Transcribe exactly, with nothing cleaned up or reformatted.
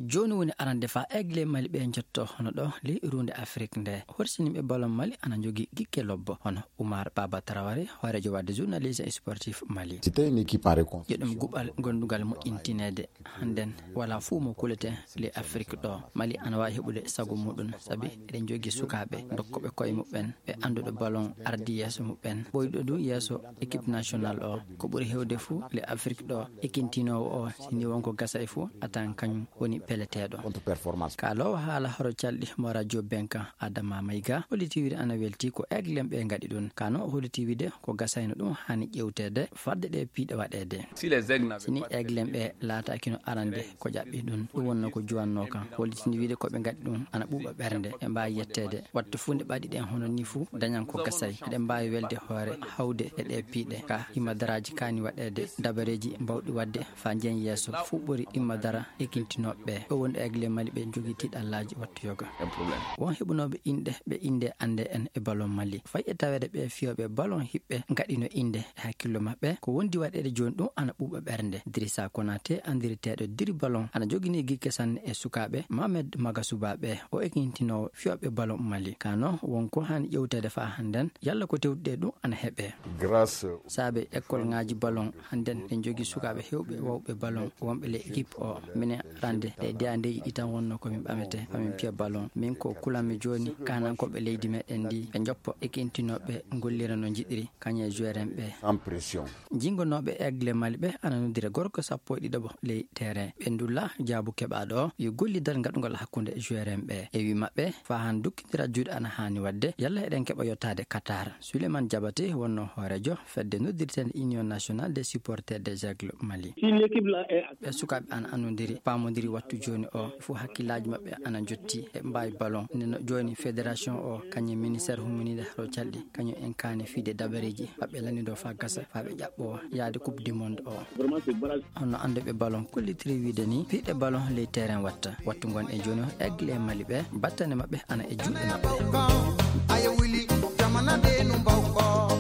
joni woni arande fa Aigle Mali be jotto hono do le irunde Afrique nde horsinibe ballon Mali ana jogi gikke lobbo hono Oumar Baba Traoré horejo wadde journaliste et sportif Mali. C'était une équipe en récon. Jedum gubal gondugal mo intinede handen wala fu mo kulete le Afrique do Mali ana wa hebude sago mudun sabi eden jogi sukabe dokkobe koy mubben be andude ballon ardi yeso mubben boydo du yeso équipe nationale o ko buri hewde fu le Afrique do ekintino o sini wonko gasa e fu atan kanyum woni peletedo contre performance kalo hala horo caldi mo radio Benka Adama Maiga holitiwide ana welti ko Aigle be ngadi don kano holitiwide ko gasayno dum hani jewtede fadde de piide wadede si les Aigles sini Aigle be laata kino arande ko jabbi dun dum wonno ko juwanno kan holitiwide ko be ngadi dum ana buba bernde e mbaa yettede wattu funde badi den hono ni fu dañan ko gasay de mbaawi welde hoore hawde e de piide ka imadaraji kani wadede dabareji bawdi wadde fa jen yeso fu buri imadara ekintinobe o won Aigle Mali be jogi tidallaji wattu yoga un problème won hebunobe inde be inde ande en e ballon Mali fay e tawede be fiyobe ballon hibbe ngadino inde hakkillo mabbe ko wondi wadede joni dum ana buba bernde Idrissa Konate andiritedo diri ballon ana jogini gikke sanne e sukabe Mohamed Magasubabe o ekintino fiyobe ballon Mali kano wonko han yewtede fa handen yalla ko tewde dum ana hebe grâce sabe école ngaji ballon handen en jogi sukabe hewbe wawbe ballon wombe le équipe o mine rande e de ande itan wonno ko min bamete famin pia ballon min ko kulami joni kanan ko be leydi medden di be joppo ekintinobe gollira no jidiri kanye joueur be en pression jingonobe Aigle Mali be ananodire gorko sappo e dido le terrain be ndulla jaabu kebado yo gollidal ngadugol hakkunde joueur be e wi mabbe fa han dukkitira juude ana hani wadde yalla eden keba yottade Qatar Suleiman Diabaté wonno horejo fedde noddirten Union nationale des supporters des Aigles Mali si l'équipe là est sukabe an anondiri pamodiri wattu joni o fu hakkilaji mabbe ana jotti e mbay ballon neno joni fédération o kanye ministère humanide ro caldi kanyo en kane fide dabareji mabbe lani do fa gasa fa be jabbo yaade coupe du monde o vraiment c'est barrage hono ande be ballon kollitiri wiide ni fide ballon les terrain watta wattu gon e joni Aigle Mali be battane mabbe ana e juude mabbe ay wili jamana de no bawko